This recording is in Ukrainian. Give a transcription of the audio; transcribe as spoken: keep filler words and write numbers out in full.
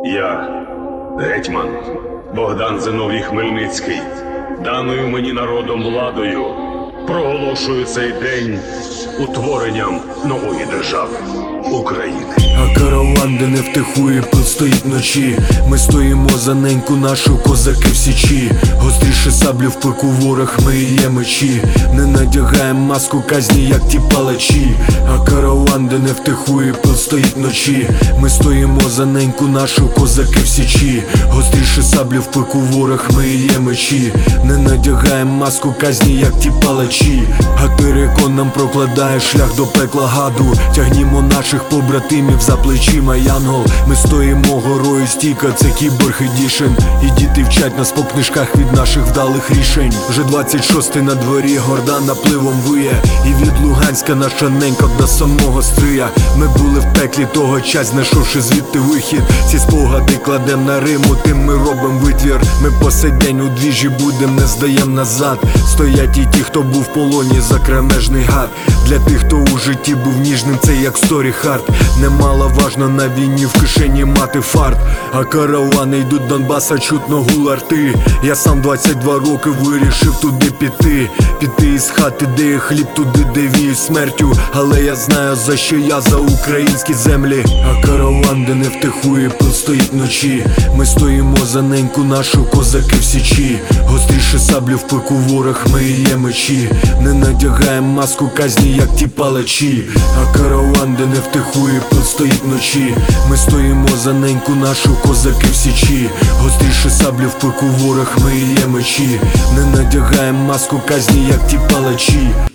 Я, гетьман Богдан Зиновій Хмельницький, даною мені народом владою, проголошую цей день утворенням нової держави України. А караван, де не втихує, пил стоїть вночі. Ми стоїмо за неньку нашу, козаки в січі. Гостріше саблю в пику ворог, ми є мечі. Не надягаєм маску казні, як ті палачі. А караван, де не втихує, пил стоїть вночі. Ми стоїмо за неньку нашу, козаки в січі. Гостріше саблю в пику ворог, ми є мечі. Не надягаєм маску казні, як ті палачі. А терикон нам прокладає шлях до пекла гаду. Тягнімо наших побратимів за плечима, янгол. Ми стоїмо горою стійка, це кіборг едішн. І діти вчать нас по книжках від наших вдалих рішень. Вже двадцять шостий на дворі, горда напливом виє. І від Луганська наша ненька до самого стрия. Ми були в пеклі того час, знайшовши звідти вихід. Ці спогади кладем на Риму, тим ми робим витвір. Ми по сей день у двіжі будем, не здаєм назад. Стоять і ті, хто був в полоні, за кремежний гад. Для тих, хто у житті був ніжним, це як сторі хард. Немало важно на війні в кишені мати фарт. А каравани йдуть Донбаса, чутно гул арти. Я сам двадцять два роки вирішив туди піти. Піти із хати, де є хліб, туди, де віють смертю. Але я знаю, за що я, за українські землі. А караван, де не втихує, пил стоїть вночі. Ми стоїмо за неньку нашу, козаки в січі. Гостріше саблю в пику ворог, ми є мечі. Не надягаєм маску казні, як ті палачі. А караван, де не втихує, пил стоїть вночі. Ми стоїмо за неньку нашу, козаки в січі. Гостріше саблю в пику ворог, ми є мечі. Не надягаєм маску казні, як ті палачі.